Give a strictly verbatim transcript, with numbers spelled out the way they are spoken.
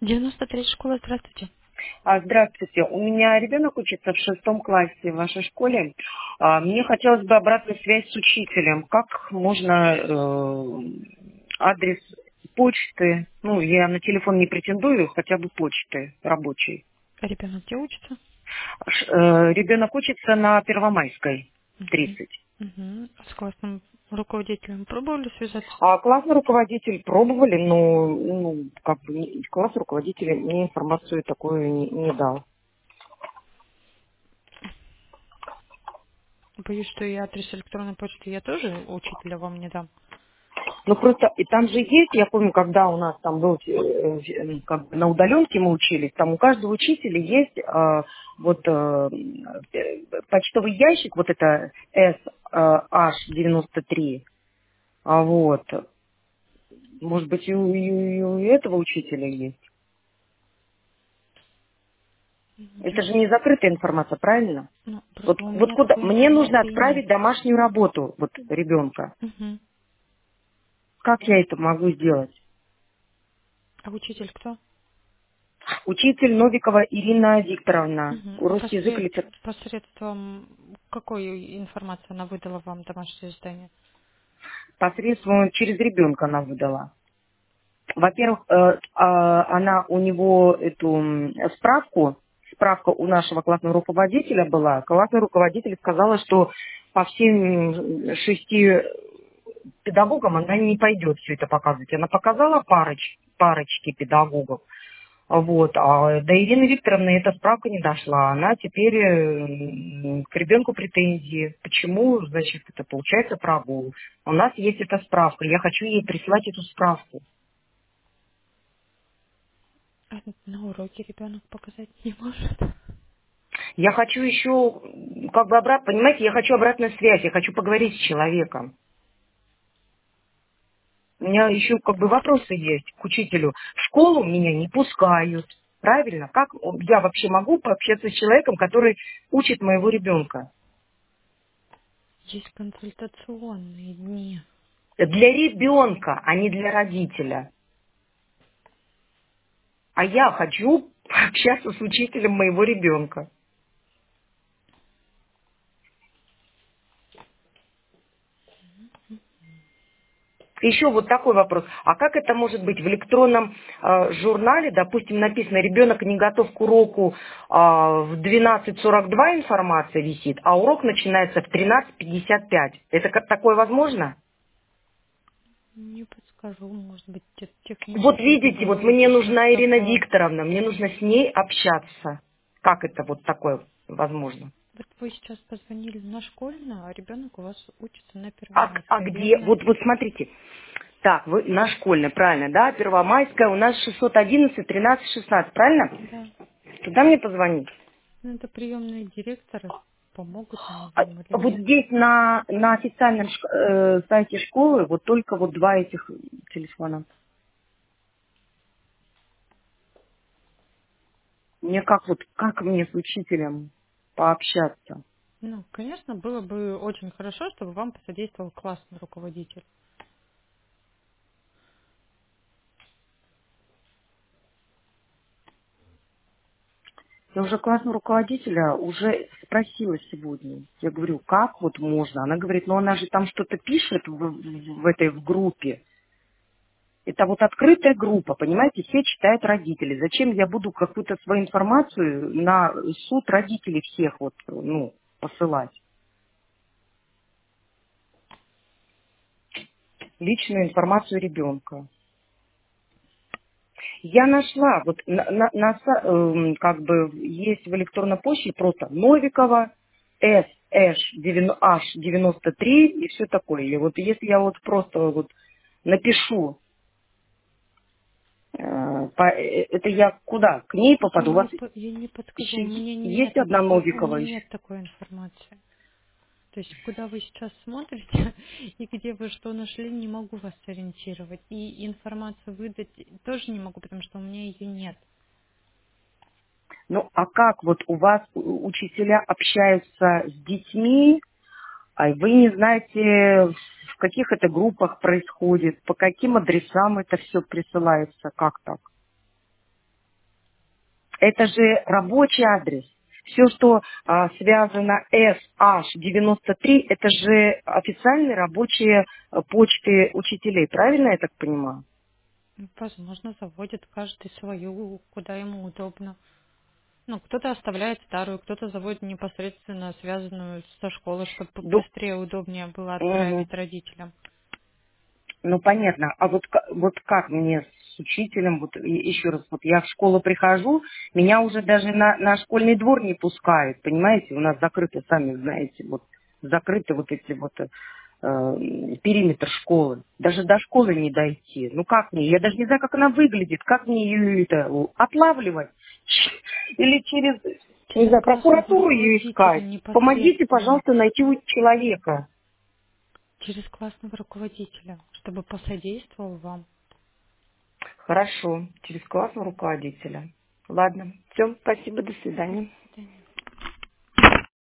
девяносто третья школа, здравствуйте. А, Здравствуйте. У меня ребенок учится в шестом классе в вашей школе. А, Мне хотелось бы обратную связь с учителем. Как можно э, адрес почты? Ну, я на телефон не претендую, хотя бы почты рабочей. Ребенок где учится? Ш- э, Ребенок учится на Первомайской, Угу. тридцать. Угу. С классным руководителем пробовали связаться? А классный руководитель пробовали, но ну, как бы не- классный руководитель мне информацию такую не, не дал. Боюсь, что и адрес электронной почты я тоже учителя вам не дам. Ну просто и там же есть, я помню, когда у нас там был э, э, как бы на удаленке мы учились, там у каждого учителя есть э, вот э, э, почтовый ящик, вот это эс аш девяносто три, а вот, может быть и у, и у- и у этого учителя есть. Это Я- же не закрытая информация, правильно? Ну, Вот, просто у вот меня куда? такой Мне нужно информации нет. отправить домашнюю работу вот ребенка. Угу. Как я это могу сделать? А учитель кто? Учитель Новикова Ирина Викторовна, Угу. русский язык и Посред... литература. Посредством какой информации она выдала вам домашнее задание? Посредством через ребенка она выдала. Во-первых, э, а, она у него эту м, справку, справка у нашего классного руководителя была. Классный руководитель сказала, что по всем м, шести педагогам она не пойдет все это показывать. Она показала пароч, парочки педагогов. Вот. А до Ирины Викторовны эта справка не дошла. Она теперь э, к ребенку претензии. Почему, значит, это получается прогул? У нас есть эта справка. Я хочу ей прислать эту справку. А на уроке ребенок показать не может. Я хочу еще, как бы обратно, понимаете, я хочу обратную связь, я хочу поговорить с человеком. У меня еще как бы вопросы есть к учителю. В школу меня не пускают. Правильно? Как я вообще могу пообщаться с человеком, который учит моего ребенка? Есть консультационные дни. Для ребенка, а не для родителя. А я хочу общаться с учителем моего ребенка. Еще вот такой вопрос. А как это может быть в электронном э, журнале, допустим, написано, ребенок не готов к уроку, э, в двенадцать сорок два информация висит, а урок начинается в тринадцать пятьдесят пять. Это как такое возможно? Не подскажу, может быть, те- Вот технически это видите, вот делают мне через нужна Ирина такое. Викторовна, мне нужно с ней общаться. Как это вот такое возможно? Вот вы сейчас позвонили на школьную, а ребенок у вас учится на А, а Первомайской, где? верно? Вот, вот смотрите. Так, вы на школьной, правильно, да? Первомайская, у нас шестьсот одиннадцать тринадцать шестнадцать, правильно? Да. Туда мне позвонить? Ну, это приемные директоры. Помогут они А вам или вот нет? здесь на, на официальном ш- э, сайте школы вот только вот два этих телефона. Мне как вот, как мне с учителем пообщаться? Ну, конечно, было бы очень хорошо, чтобы вам посодействовал классный руководитель. Я уже классного руководителя уже спросила сегодня. Я говорю, как вот можно? Она говорит, ну она же там что-то пишет в, в- в этой в группе. Это вот открытая группа, понимаете, все читают родители. Зачем я буду какую-то свою информацию на суд родителей всех вот, ну, посылать? Личную информацию ребенка. Я нашла, вот на, на- на са- эм, как бы есть в электронной почте просто Новикова, эс аш девяносто три и все такое. И вот если я вот просто вот напишу, э, по- э, это я куда? К ней Я попаду? У не, вас по- я не подскажу, еще у меня есть нет одна такой, у Новикова меня еще? нет такой информации. То есть, куда вы сейчас смотрите и где вы что нашли, не могу вас сориентировать. И информацию выдать тоже не могу, потому что у меня ее нет. Ну, а как вот у вас у- учителя общаются с детьми, а вы не знаете, в каких это группах происходит, по каким адресам это все присылается, как так? это же рабочий адрес. Все, что а, связано эс аш девяносто три, это же официальные рабочие а, почты учителей. Правильно я так понимаю? Ну, возможно, заводит каждый свою, куда ему удобно. Ну, кто-то оставляет старую, кто-то заводит непосредственно связанную со школой, чтобы Ду- быстрее, удобнее было Мгм. отправить родителям. Ну, понятно. А вот, ка- вот как мне с учителем, вот и- еще раз, вот я в школу прихожу, меня уже даже на, на школьный двор не пускают, понимаете? У нас закрыты, сами знаете, вот закрыты вот эти вот э, периметр школы. Даже до школы не дойти. Ну как мне? Я даже не знаю, как она выглядит. Как мне ее это отлавливать? Или через, не Через знаю, классного прокуратуру ее руководителя искать? Помогите, непосредственно. пожалуйста, найти у человека. Через классного руководителя, чтобы посодействовал вам. Хорошо, через классного руководителя. Ладно, все, спасибо, до До свидания. свидания.